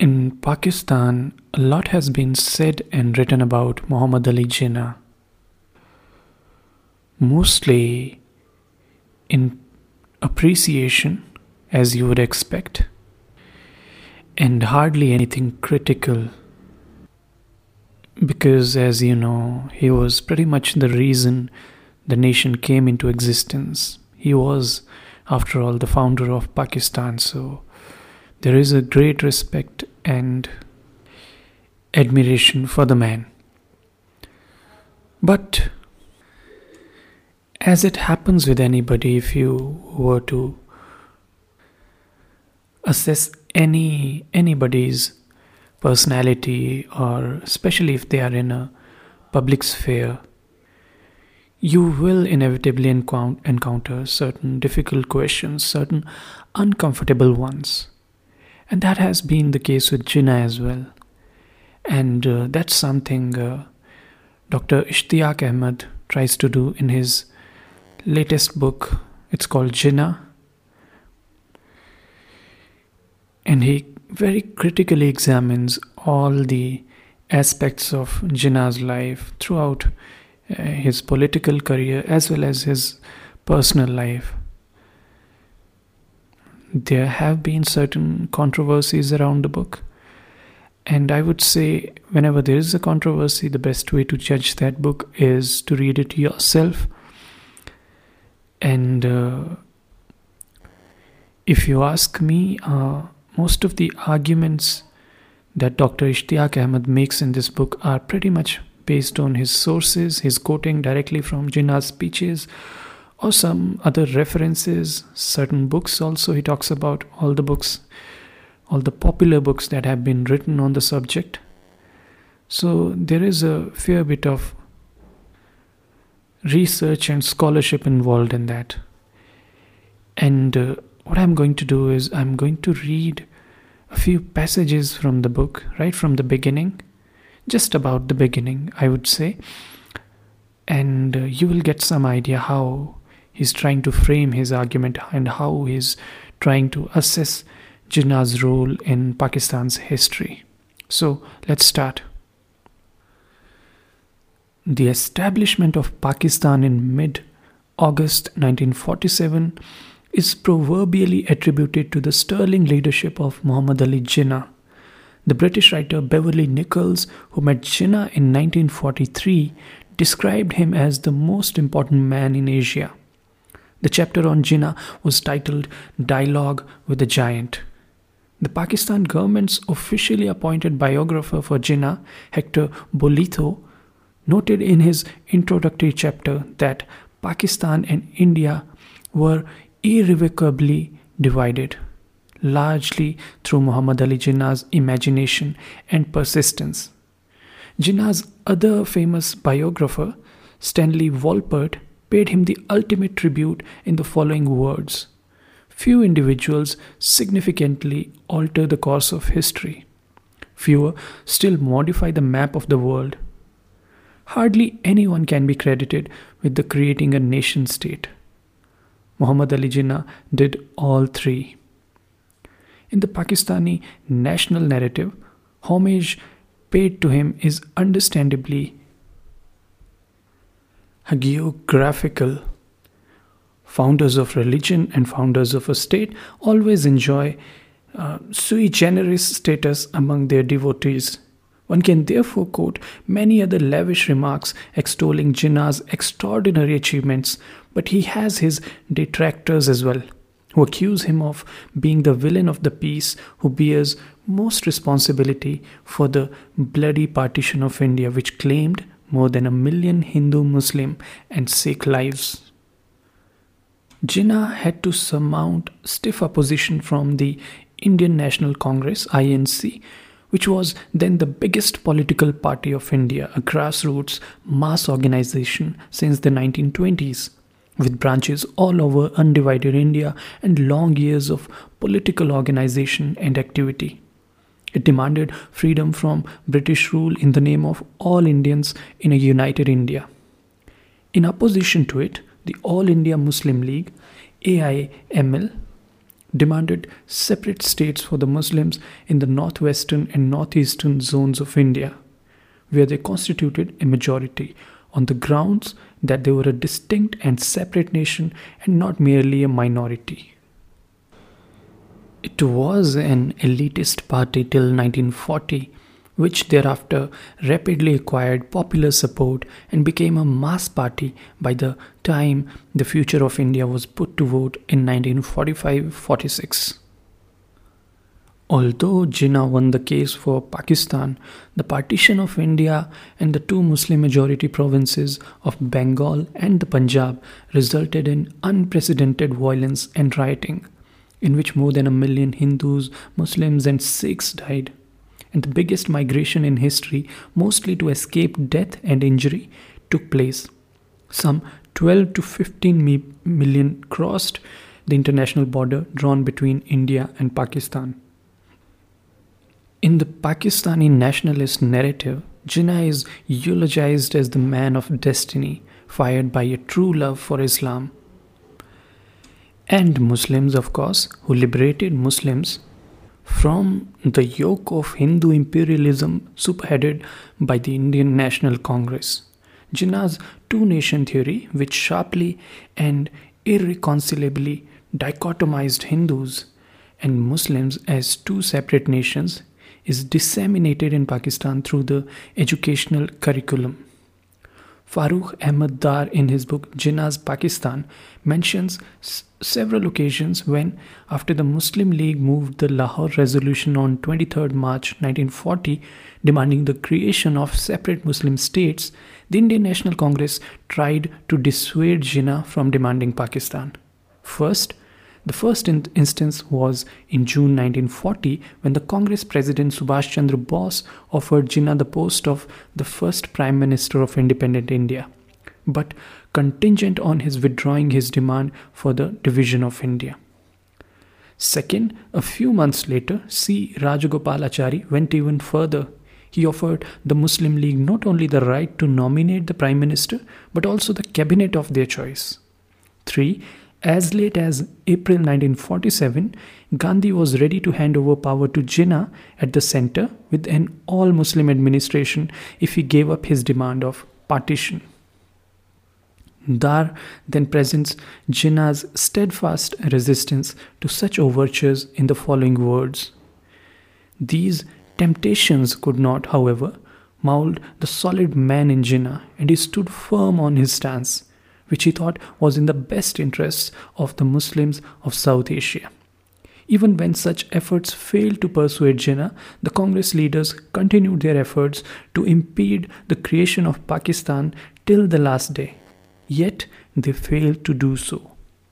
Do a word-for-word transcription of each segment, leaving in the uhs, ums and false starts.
In Pakistan, a lot has been said and written about Muhammad Ali Jinnah, mostly in appreciation, as you would expect, and hardly anything critical, because, as you know, he was pretty much the reason the nation came into existence. He was, after all, the founder of Pakistan, so there is a great respect and admiration for the man. But as it happens with anybody, if you were to assess any anybody's personality, or especially if they are in a public sphere, you will inevitably encou- encounter certain difficult questions, certain uncomfortable ones. And that has been the case with Jinnah as well. And uh, that's something uh, Doctor Ishtiaq Ahmed tries to do in his latest book. It's called Jinnah. And he very critically examines all the aspects of Jinnah's life throughout uh, his political career as well as his personal life. There have been certain controversies around the book, and I would say whenever there is a controversy, the best way to judge that book is to read it yourself. And uh, if you ask me, uh, most of the arguments that Doctor Ishtiaq Ahmed makes in this book are pretty much based on his sources, his quoting directly from Jinnah's speeches, or some other references, certain books also. He talks about all the books, all the popular books that have been written on the subject. So there is a fair bit of research and scholarship involved in that. And uh, what I'm going to do is I'm going to read a few passages from the book, right from the beginning, just about the beginning, I would say. And uh, you will get some idea how he's trying to frame his argument and how he's trying to assess Jinnah's role in Pakistan's history. So let's start. The establishment of Pakistan in mid-August nineteen forty-seven is proverbially attributed to the sterling leadership of Muhammad Ali Jinnah. The British writer Beverley Nichols, who met Jinnah in nineteen forty-three, described him as the most important man in Asia. The chapter on Jinnah was titled Dialogue with the Giant. The Pakistan government's officially appointed biographer for Jinnah, Hector Bolitho, noted in his introductory chapter that Pakistan and India were irrevocably divided, largely through Muhammad Ali Jinnah's imagination and persistence. Jinnah's other famous biographer, Stanley Wolpert, paid him the ultimate tribute in the following words: "Few individuals significantly alter the course of history. Fewer still modify the map of the world. Hardly anyone can be credited with the creating a nation state. Muhammad Ali Jinnah did all three." In the Pakistani national narrative, homage paid to him is understandably hagiographical. Founders of religion and founders of a state always enjoy uh, sui generis status among their devotees. One can therefore quote many other lavish remarks extolling Jinnah's extraordinary achievements, but he has his detractors as well, who accuse him of being the villain of the piece who bears most responsibility for the bloody partition of India, which claimed more than a million Hindu, Muslim and Sikh lives. Jinnah had to surmount stiff opposition from the Indian National Congress, I N C, which was then the biggest political party of India, a grassroots mass organization since the nineteen twenties, with branches all over undivided India and long years of political organization and activity. It demanded freedom from British rule in the name of all Indians in a united India. In opposition to it, the All India Muslim League, A I M L, demanded separate states for the Muslims in the northwestern and northeastern zones of India, where they constituted a majority, on the grounds that they were a distinct and separate nation and not merely a minority. It was an elitist party till nineteen forty, which thereafter rapidly acquired popular support and became a mass party by the time the future of India was put to vote in nineteen forty-five forty-six. Although Jinnah won the case for Pakistan, the partition of India and the two Muslim majority provinces of Bengal and the Punjab resulted in unprecedented violence and rioting, in which more than a million Hindus, Muslims, and Sikhs died, and the biggest migration in history, mostly to escape death and injury, took place. Some twelve to fifteen million crossed the international border drawn between India and Pakistan. In the Pakistani nationalist narrative, Jinnah is eulogized as the man of destiny, fired by a true love for Islam. And Muslims, of course, who liberated Muslims from the yoke of Hindu imperialism superheaded by the Indian National Congress. Jinnah's two-nation theory, which sharply and irreconcilably dichotomized Hindus and Muslims as two separate nations, is disseminated in Pakistan through the educational curriculum. Farooq Ahmad Dar, in his book Jinnah's Pakistan, mentions s- several occasions when, after the Muslim League moved the Lahore Resolution on twenty-third March nineteen forty, demanding the creation of separate Muslim states, the Indian National Congress tried to dissuade Jinnah from demanding Pakistan. First, The first in- instance was in June nineteen forty, when the Congress President Subhash Chandra Bose offered Jinnah the post of the first Prime Minister of independent India, but contingent on his withdrawing his demand for the division of India. Second, a few months later, C. Rajagopalachari went even further. He offered the Muslim League not only the right to nominate the Prime Minister, but also the cabinet of their choice. Three, as late as April nineteen forty-seven, Gandhi was ready to hand over power to Jinnah at the centre with an all-Muslim administration if he gave up his demand of partition. Dar then presents Jinnah's steadfast resistance to such overtures in the following words. These temptations could not, however, mould the solid man in Jinnah, and he stood firm on his stance, which he thought was in the best interests of the Muslims of South Asia. Even when such efforts failed to persuade Jinnah, the Congress leaders continued their efforts to impede the creation of Pakistan till the last day. Yet they failed to do so.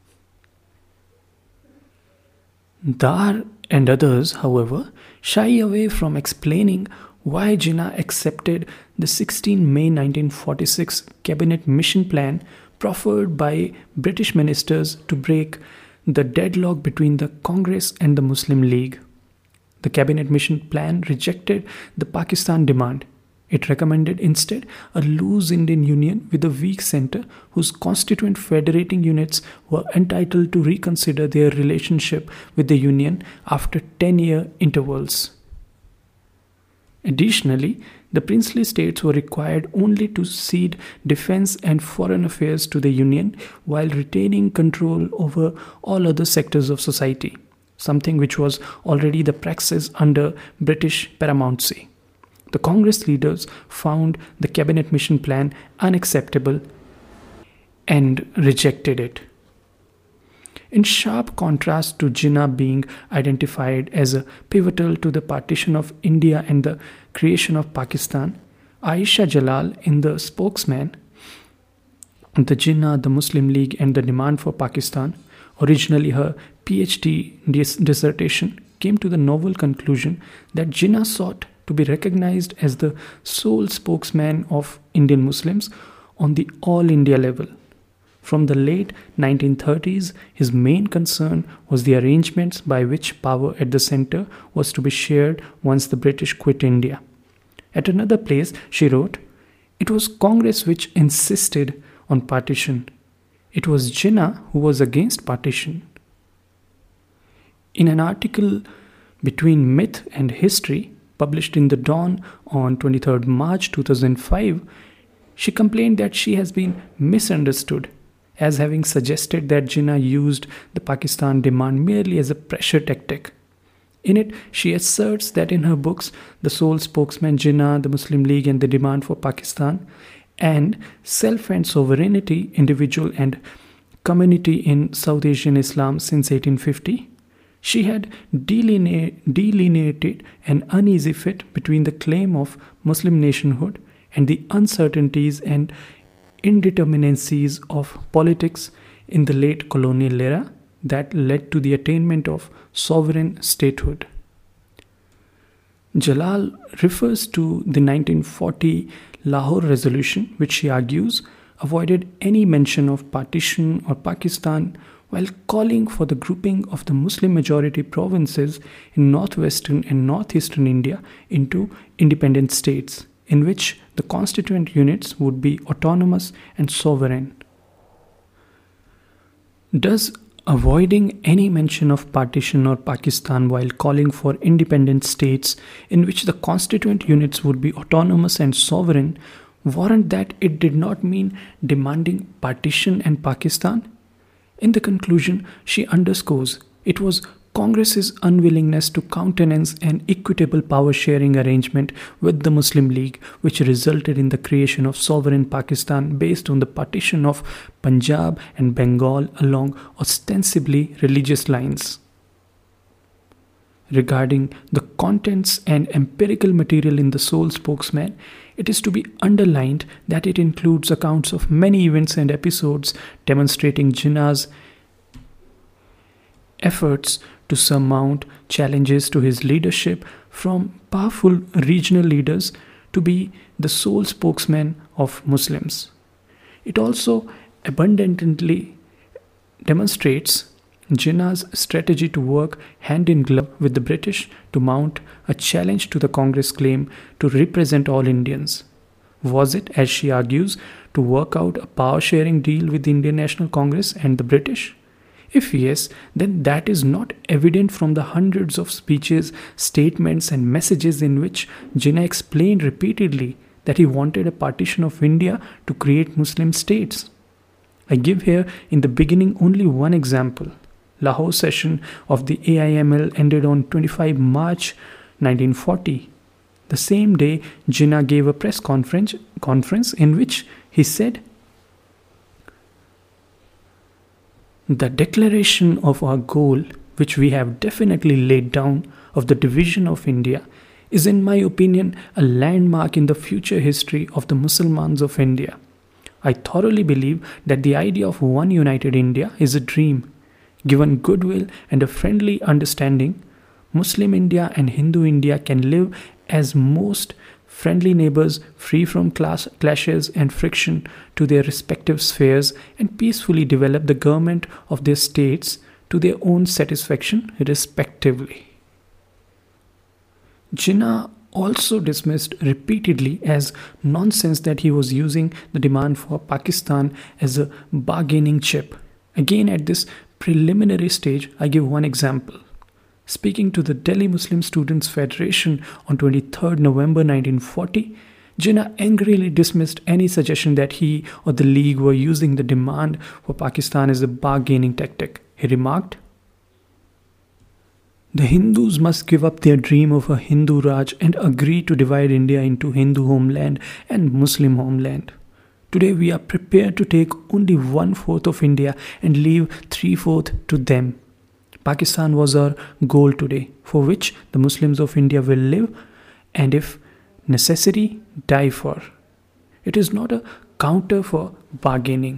Dar and others, however, shy away from explaining why Jinnah accepted the sixteenth of May nineteen forty-six Cabinet Mission Plan proffered by British ministers to break the deadlock between the Congress and the Muslim League. The Cabinet Mission Plan rejected the Pakistan demand. It recommended instead a loose Indian Union with a weak centre whose constituent federating units were entitled to reconsider their relationship with the Union after ten-year intervals. Additionally, the princely states were required only to cede defence and foreign affairs to the Union while retaining control over all other sectors of society, something which was already the praxis under British paramountcy. The Congress leaders found the Cabinet Mission Plan unacceptable and rejected it. In sharp contrast to Jinnah being identified as a pivotal to the partition of India and the creation of Pakistan, Aisha Jalal, in The Spokesman, the Jinnah, the Muslim League, and the demand for Pakistan, originally her PhD dis- dissertation, came to the novel conclusion that Jinnah sought to be recognized as the sole spokesman of Indian Muslims on the all India level. From the late nineteen thirties, his main concern was the arrangements by which power at the centre was to be shared once the British quit India. At another place, she wrote, "It was Congress which insisted on partition. It was Jinnah who was against partition." In an article Between Myth and History, published in The Dawn on twenty-third March two thousand five, she complained that she has been misunderstood as having suggested that Jinnah used the Pakistan demand merely as a pressure tactic. In it, she asserts that in her books, The Sole Spokesman, Jinnah, the Muslim League and the Demand for Pakistan, and Self and Sovereignty, Individual and Community in South Asian Islam since eighteen fifty, she had deline- delineated an uneasy fit between the claim of Muslim nationhood and the uncertainties and indeterminacies of politics in the late colonial era that led to the attainment of sovereign statehood. Jalal refers to the nineteen forty Lahore Resolution, which she argues avoided any mention of partition or Pakistan while calling for the grouping of the Muslim majority provinces in northwestern and northeastern India into independent states, in which the constituent units would be autonomous and sovereign. Does avoiding any mention of partition or Pakistan while calling for independent states in which the constituent units would be autonomous and sovereign warrant that it did not mean demanding partition and Pakistan? In the conclusion, she underscores it was Congress's unwillingness to countenance an equitable power-sharing arrangement with the Muslim League, which resulted in the creation of sovereign Pakistan based on the partition of Punjab and Bengal along ostensibly religious lines. Regarding the contents and empirical material in The Sole Spokesman, it is to be underlined that it includes accounts of many events and episodes demonstrating Jinnah's efforts to surmount challenges to his leadership, from powerful regional leaders to be the sole spokesman of Muslims. It also abundantly demonstrates Jinnah's strategy to work hand in glove with the British to mount a challenge to the Congress claim to represent all Indians. Was it, as she argues, to work out a power-sharing deal with the Indian National Congress and the British? If yes, then that is not evident from the hundreds of speeches, statements and messages in which Jinnah explained repeatedly that he wanted a partition of India to create Muslim states. I give here in the beginning only one example. Lahore session of the A I M L ended on twenty-fifth of March nineteen forty. The same day, Jinnah gave a press conference, conference in which he said, "The declaration of our goal, which we have definitely laid down, of the division of India, is in my opinion a landmark in the future history of the Muslimans of India. I thoroughly believe that the idea of one united India is a dream. Given goodwill and a friendly understanding, Muslim India and Hindu India can live as most friendly neighbors, free from class clashes and friction to their respective spheres, and peacefully develop the government of their states to their own satisfaction respectively." Jinnah also dismissed repeatedly as nonsense that he was using the demand for Pakistan as a bargaining chip. Again, at this preliminary stage, I give one example. Speaking to the Delhi Muslim Students Federation on twenty-third of November nineteen forty, Jinnah angrily dismissed any suggestion that he or the League were using the demand for Pakistan as a bargaining tactic. He remarked, "The Hindus must give up their dream of a Hindu Raj and agree to divide India into Hindu homeland and Muslim homeland. Today we are prepared to take only one-fourth of India and leave three-fourths to them. Pakistan was our goal today, for which the Muslims of India will live and, if necessary, die for. It is not a counter for bargaining."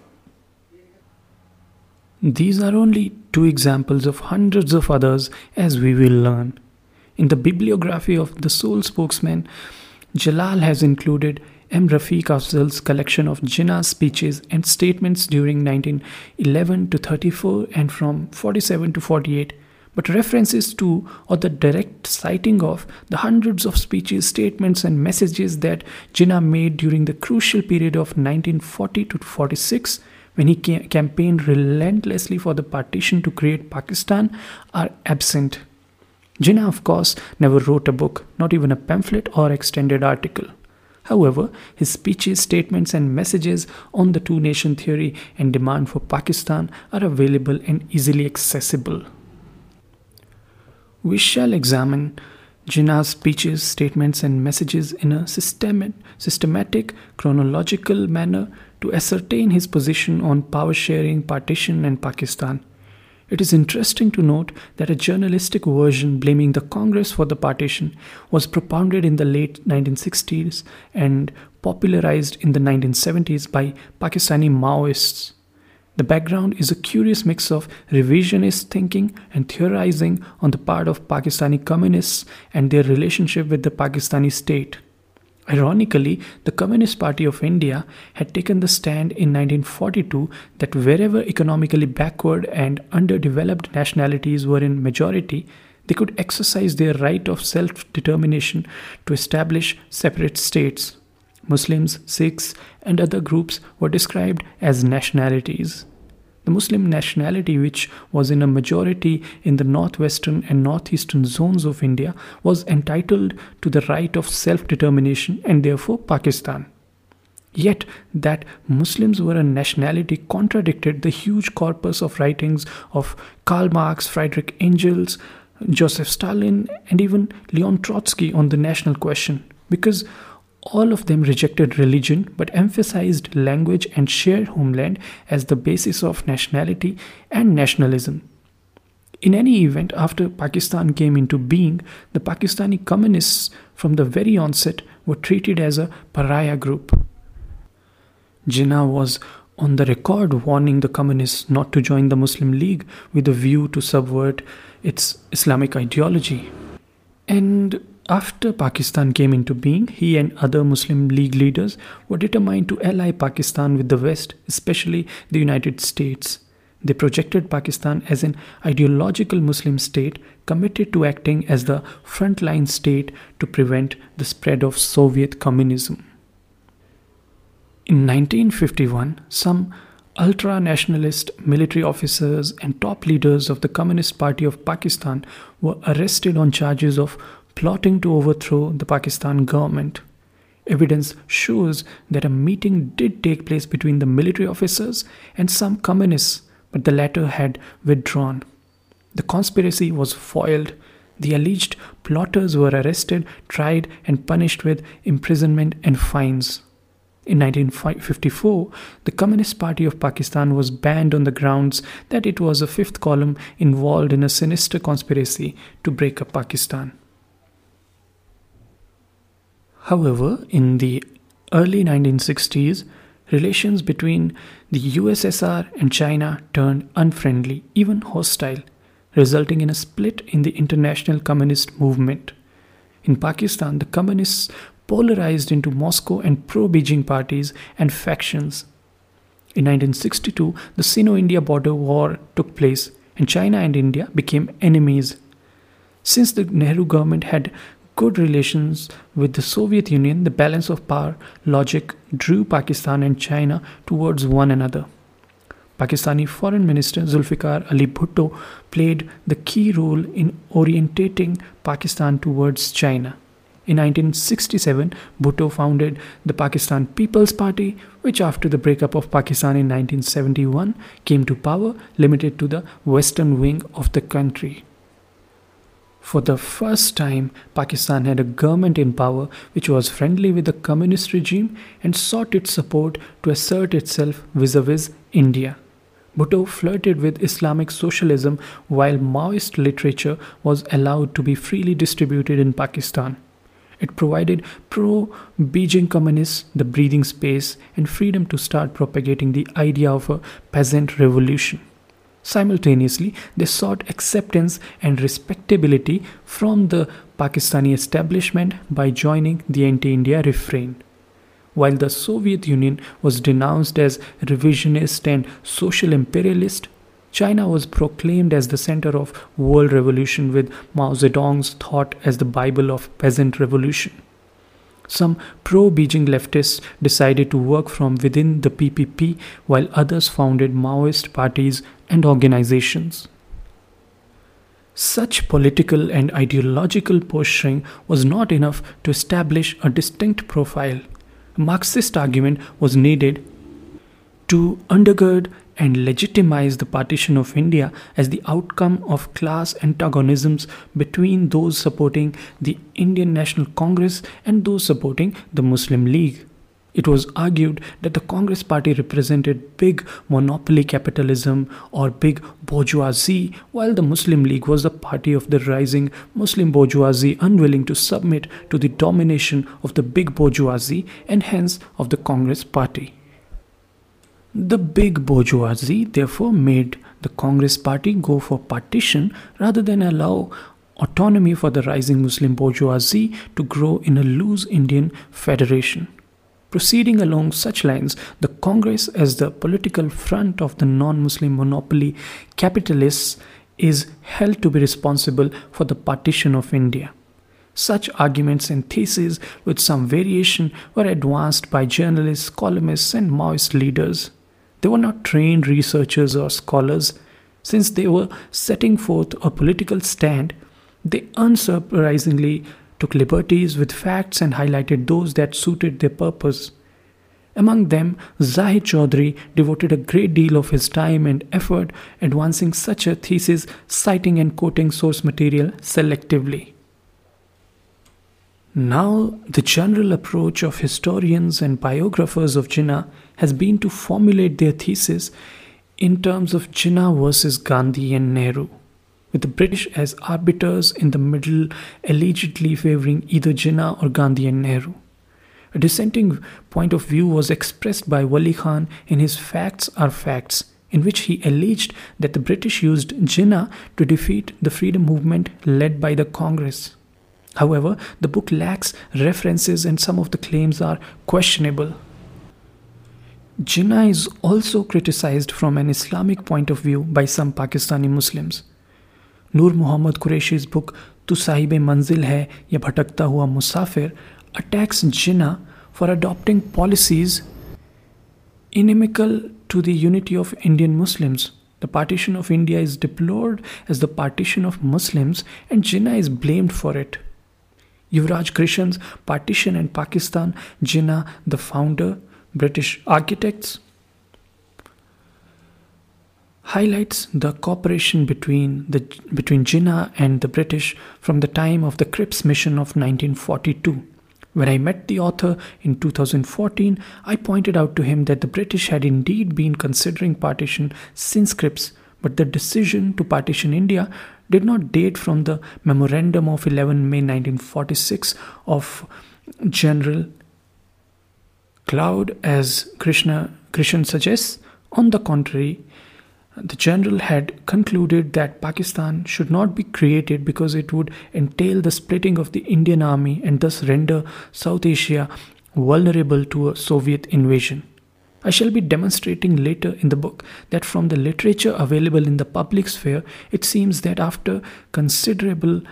These are only two examples of hundreds of others, as we will learn. In the bibliography of The Sole Spokesman, Jalal has included M. Rafiq Afzal's collection of Jinnah's speeches and statements during nineteen eleven to thirty-four and from forty-seven to forty-eight, but references to or the direct citing of the hundreds of speeches, statements and messages that Jinnah made during the crucial period of nineteen forty to forty-six, when he ca- campaigned relentlessly for the partition to create Pakistan, are absent. Jinnah, of course, never wrote a book, not even a pamphlet or extended article. However, his speeches, statements, and messages on the two nation theory and demand for Pakistan are available and easily accessible. We shall examine Jinnah's speeches, statements, and messages in a system- systematic, chronological manner to ascertain his position on power sharing, partition, and Pakistan. It is interesting to note that a journalistic version blaming the Congress for the partition was propounded in the late nineteen sixties and popularized in the nineteen seventies by Pakistani Maoists. The background is a curious mix of revisionist thinking and theorizing on the part of Pakistani communists and their relationship with the Pakistani state. Ironically, the Communist Party of India had taken the stand in nineteen forty-two that wherever economically backward and underdeveloped nationalities were in majority, they could exercise their right of self-determination to establish separate states. Muslims, Sikhs, and other groups were described as nationalities. The Muslim nationality, which was in a majority in the northwestern and northeastern zones of India, was entitled to the right of self-determination and therefore Pakistan. Yet, that Muslims were a nationality contradicted the huge corpus of writings of Karl Marx, Friedrich Engels, Joseph Stalin, and even Leon Trotsky on the national question, because all of them rejected religion but emphasized language and shared homeland as the basis of nationality and nationalism. In any event, after Pakistan came into being, the Pakistani communists from the very onset were treated as a pariah group. Jinnah was on the record warning the communists not to join the Muslim League with a view to subvert its Islamic ideology. And after Pakistan came into being, he and other Muslim League leaders were determined to ally Pakistan with the West, especially the United States. They projected Pakistan as an ideological Muslim state committed to acting as the frontline state to prevent the spread of Soviet communism. In nineteen fifty-one, some ultra-nationalist military officers and top leaders of the Communist Party of Pakistan were arrested on charges of plotting to overthrow the Pakistan government. Evidence shows that a meeting did take place between the military officers and some communists, but the latter had withdrawn. The conspiracy was foiled. The alleged plotters were arrested, tried, and punished with imprisonment and fines. In nineteen fifty-four, the Communist Party of Pakistan was banned on the grounds that it was a fifth column involved in a sinister conspiracy to break up Pakistan. However, in the early nineteen sixties, relations between the U S S R and China turned unfriendly, even hostile, resulting in a split in the international communist movement. In Pakistan, the communists polarized into Moscow and pro-Beijing parties and factions. In nineteen sixty-two, the Sino-India border war took place, and China and India became enemies. Since the Nehru government had good relations with the Soviet Union, the balance of power logic drew Pakistan and China towards one another. Pakistani Foreign Minister Zulfikar Ali Bhutto played the key role in orientating Pakistan towards China. In nineteen sixty-seven, Bhutto founded the Pakistan People's Party, which after the breakup of Pakistan in nineteen seventy-one came to power, limited to the western wing of the country. For the first time, Pakistan had a government in power which was friendly with the communist regime and sought its support to assert itself vis-a-vis India. Bhutto flirted with Islamic socialism while Maoist literature was allowed to be freely distributed in Pakistan. It provided pro-Beijing communists the breathing space and freedom to start propagating the idea of a peasant revolution. Simultaneously, they sought acceptance and respectability from the Pakistani establishment by joining the anti-India refrain. While the Soviet Union was denounced as revisionist and social imperialist, China was proclaimed as the center of world revolution with Mao Zedong's thought as the Bible of peasant revolution. Some pro-Beijing leftists decided to work from within the P P P, while others founded Maoist parties and organizations. Such political and ideological posturing was not enough to establish a distinct profile. A Marxist argument was needed to undergird and legitimize the partition of India as the outcome of class antagonisms between those supporting the Indian National Congress and those supporting the Muslim League. It was argued that the Congress party represented big monopoly capitalism or big bourgeoisie, while the Muslim League was the party of the rising Muslim bourgeoisie unwilling to submit to the domination of the big bourgeoisie and hence of the Congress party. The big bourgeoisie therefore made the Congress party go for partition rather than allow autonomy for the rising Muslim bourgeoisie to grow in a loose Indian federation. Proceeding along such lines, the Congress as the political front of the non-Muslim monopoly capitalists is held to be responsible for the partition of India. Such arguments and theses with some variation were advanced by journalists, columnists and Maoist leaders. They were not trained researchers or scholars. Since they were setting forth a political stand, they unsurprisingly took liberties with facts and highlighted those that suited their purpose. Among them, Zahid Chaudhry devoted a great deal of his time and effort advancing such a thesis, citing and quoting source material selectively. Now, the general approach of historians and biographers of Jinnah has been to formulate their thesis in terms of Jinnah versus Gandhi and Nehru, with the British as arbiters in the middle, allegedly favoring either Jinnah or Gandhi and Nehru. A dissenting point of view was expressed by Wali Khan in his Facts Are Facts, in which he alleged that the British used Jinnah to defeat the freedom movement led by the Congress. However, the book lacks references and some of the claims are questionable. Jinnah is also criticized from an Islamic point of view by some Pakistani Muslims. Nur Muhammad Qureshi's book Tu Sahib Manzil Hai Ya Bhatakta Hua Musafir attacks Jinnah for adopting policies inimical to the unity of Indian Muslims. The partition of India is deplored as the partition of Muslims and Jinnah is blamed for it. Yuvraj Krishan's Partition and Pakistan, Jinnah, the founder, British architects, highlights the cooperation between the between Jinnah and the British from the time of the Cripps mission of nineteen forty-two. When I met the author in two thousand fourteen, I pointed out to him that the British had indeed been considering partition since Cripps, but the decision to partition India did not date from the memorandum of eleventh May nineteen forty-six of General Cloud, as Krishna, Krishan suggests. On the contrary, the general had concluded that Pakistan should not be created because it would entail the splitting of the Indian army and thus render South Asia vulnerable to a Soviet invasion. I shall be demonstrating later in the book that from the literature available in the public sphere, it seems that after considerable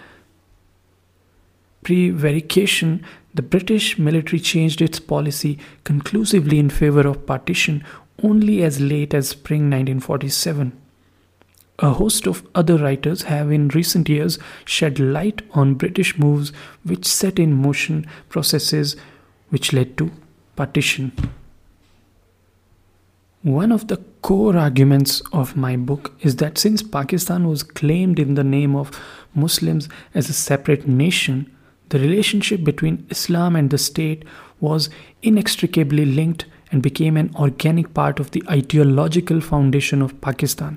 prevarication, the British military changed its policy conclusively in favor of partition only as late as spring nineteen forty-seven. A host of other writers have in recent years shed light on British moves which set in motion processes which led to partition. One of the core arguments of my book is that since Pakistan was claimed in the name of Muslims as a separate nation, the relationship between Islam and the state was inextricably linked and became an organic part of the ideological foundation of Pakistan.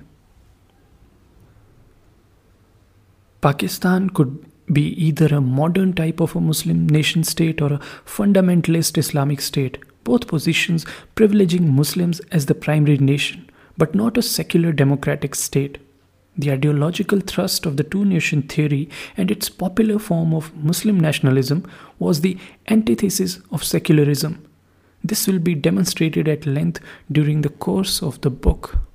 Pakistan could be either a modern type of a Muslim nation state or a fundamentalist Islamic state, both positions privileging Muslims as the primary nation, but not a secular democratic state. The ideological thrust of the two-nation theory and its popular form of Muslim nationalism was the antithesis of secularism. This will be demonstrated at length during the course of the book.